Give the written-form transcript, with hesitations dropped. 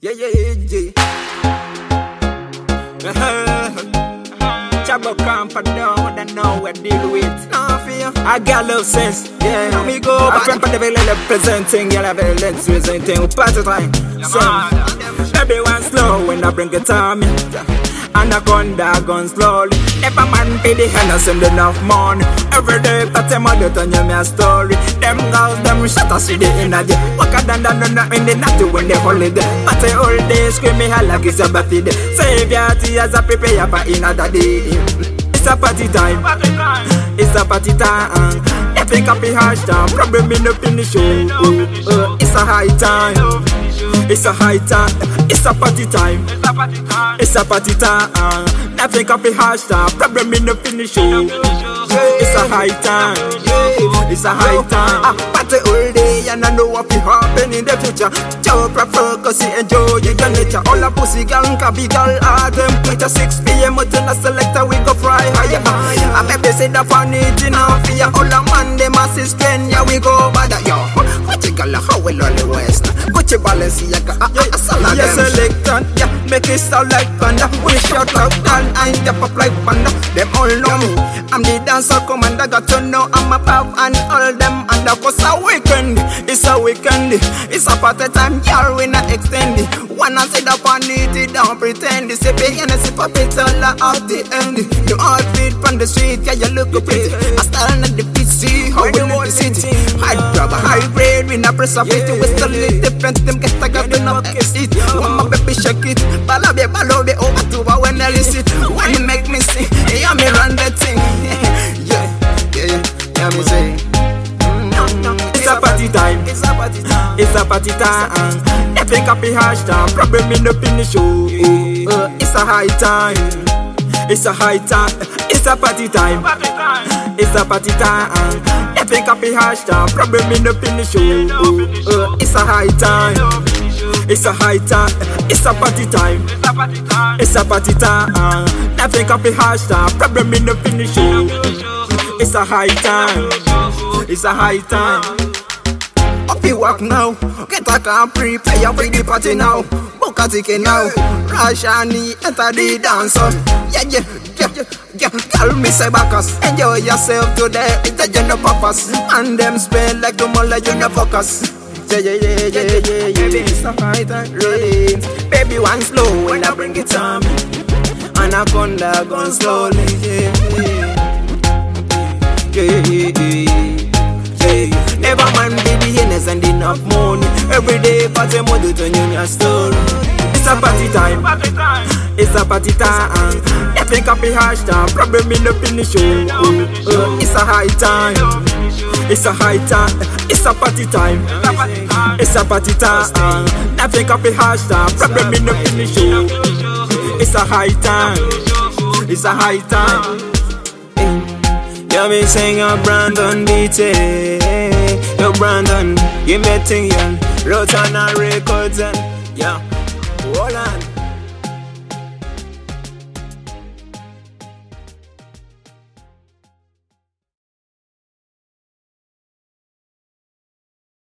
Yeah. Chabo camp, I don't know what deal with. I got love sense, yeah. Me go back and representing, yeah, let's presenting party time. Everyone slow when I bring it on me. Anaconda gone slowly. Never man pay the hand and send enough money. Every day that them a do tell you me a story. Them girls, them shut us with the energy. Walk a down in the night when they holiday. But the whole day screaming hell like it's a birthday. Save your tears and prepare for another day. It's a party time. It's a party time. Epic happy hashtag. Problem in the finish. It's a high time. It's a high time. It's a party time. It's a party time. Nothing can be hashtag. Problem in the finish. It's a high time. It's a high time. Party all day and I know what will happen in the future. Joe prefer cause he enjoy your nature. All a pussy gang can be girl at them. At 6 p.m. until a selector we go fry higher. I baby say the funny thing off here. All a man them assist Kenya we go bad yo. What you got how well on the west. Put your balance here. Yes, selector, yeah, make it sound like panda. We shut up and I step up like panda. Them all know me, I'm the dancer commander. Got to know I'm above and all them under. Cause a weekend, it's a weekend. It's a party time, y'all we not extend it. Wanna sit up on it, don't pretend. It's a big and it's a puppet all out the end. You all feet from the street, yeah, you look pretty. I stand at the beach, see how we in the city. High grab, high grade, we not press up it. We still live different, them get a got enough exit. When my baby shake it, balabe over to when I listen. When you make me sing, yeah, me run that thing. Yeah, me say. It's a party time. It's a party time. It's a party time. Epic happy hashtag. Problem in the finish. It's a high time. It's a high time. It's a party time. It's a party time. Epic happy hashtag. Problem in the finish. It's a high time. It's a high time. It's a party time. It's a party time. Nothing can be hashtag. Problem in the finish. It's a high time. It's a high time. Up you walk now. Get a car, prepare you for the party now. Book a ticket now. Rashani enter the dance. Yeah. Girl, me say backers. Enjoy yourself today. It's the gender purpose. And them spend like the mother you no focus. Yeah. It's a high time, really. Baby, one slow when I bring it on me. Anaconda gone slowly, yeah. Never man baby illness and enough money. Every day party mode to turn your story. It's a party time. It's a party time. Epic happy hashtag. Problem in the finish. It's a high time. It's a high time. It's a party time. It's a party time. Nothing can be hashtag. Problem in the finish. It's a high time. It's a high time. Yeah, me sing a Brandon beat. Yo, Brandon, you met thing, Rotana Records and yeah, hold on.